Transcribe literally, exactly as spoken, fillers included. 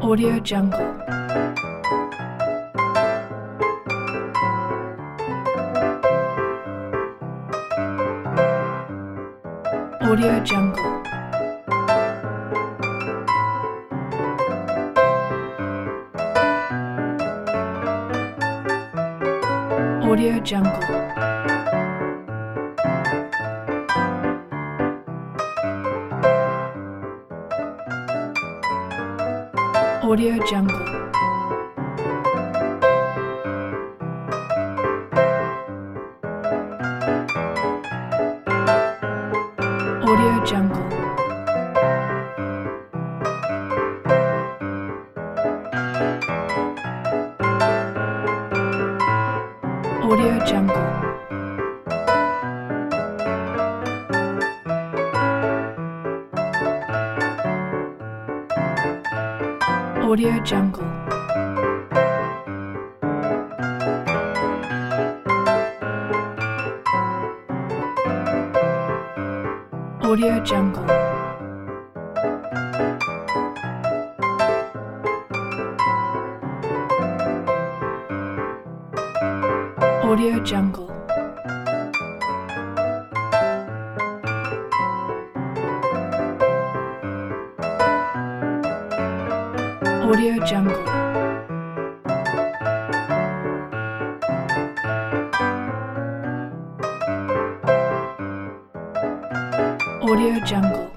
Audio Jungle. Audio Jungle. Audio Jungle. Audio Jungle. Audio Jungle. Audio Jungle. Audio Jungle. Audio Jungle. Audio Jungle. Audio Jungle. Audio Jungle.